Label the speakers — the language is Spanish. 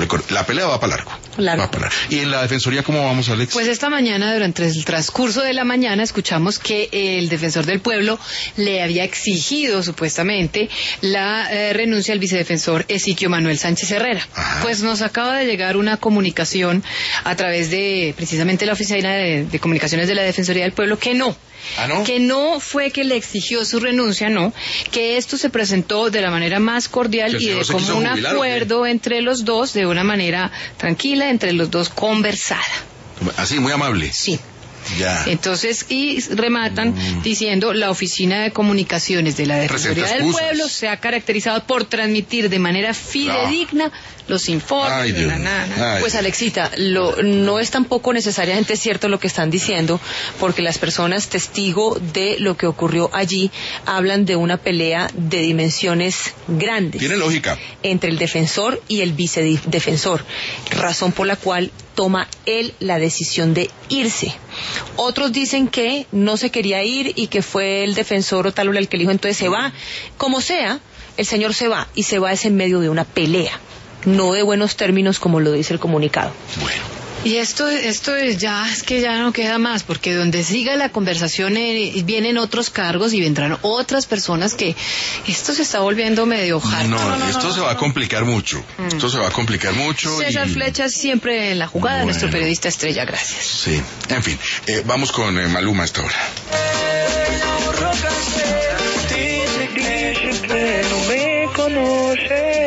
Speaker 1: La pelea va para largo. Va para largo. ¿Y en la Defensoría cómo vamos, Alex?
Speaker 2: Pues esta mañana, durante el transcurso de la mañana, escuchamos que el defensor del pueblo le había exigido, supuestamente, la renuncia al vicedefensor Ezequiel Manuel Sánchez Herrera.
Speaker 1: Ajá.
Speaker 2: Pues nos acaba de llegar una comunicación a través de, precisamente, la Oficina de Comunicaciones de la Defensoría del Pueblo, que no.
Speaker 1: ¿Ah, no?
Speaker 2: Que no fue que le exigió su renuncia, no, que esto se presentó de la manera más cordial y de como un acuerdo entre los dos, de una manera tranquila, entre los dos conversada.
Speaker 1: Así, muy amable.
Speaker 2: Sí.
Speaker 1: Ya.
Speaker 2: Entonces, y rematan diciendo, la Oficina de Comunicaciones de la Defensoría del Pueblo se ha caracterizado por transmitir de manera fidedigna los informes.
Speaker 1: Ay, Dios.
Speaker 3: Pues Alexita, no es tampoco necesariamente cierto lo que están diciendo, porque las personas testigo de lo que ocurrió allí hablan de una pelea de dimensiones grandes.
Speaker 1: Tiene lógica.
Speaker 3: Entre el defensor y el vicedefensor, razón por la cual toma él la decisión de irse. Otros dicen que no se quería ir y que fue el defensor o tal o el que le dijo, entonces se va. Como sea, el señor se va, y se va es en medio de una pelea, no de buenos términos como lo dice el comunicado.
Speaker 1: Bueno.
Speaker 2: Y esto es que ya no queda más, porque donde siga la conversación vienen otros cargos y vendrán otras personas que esto se está volviendo medio hard.
Speaker 1: Esto se va a complicar mucho. Esto se va a complicar mucho.
Speaker 2: César Flechas siempre en la jugada, nuestro periodista estrella, gracias.
Speaker 1: Sí, en fin, vamos con Maluma a esta hora.
Speaker 4: Dice que no me conoce.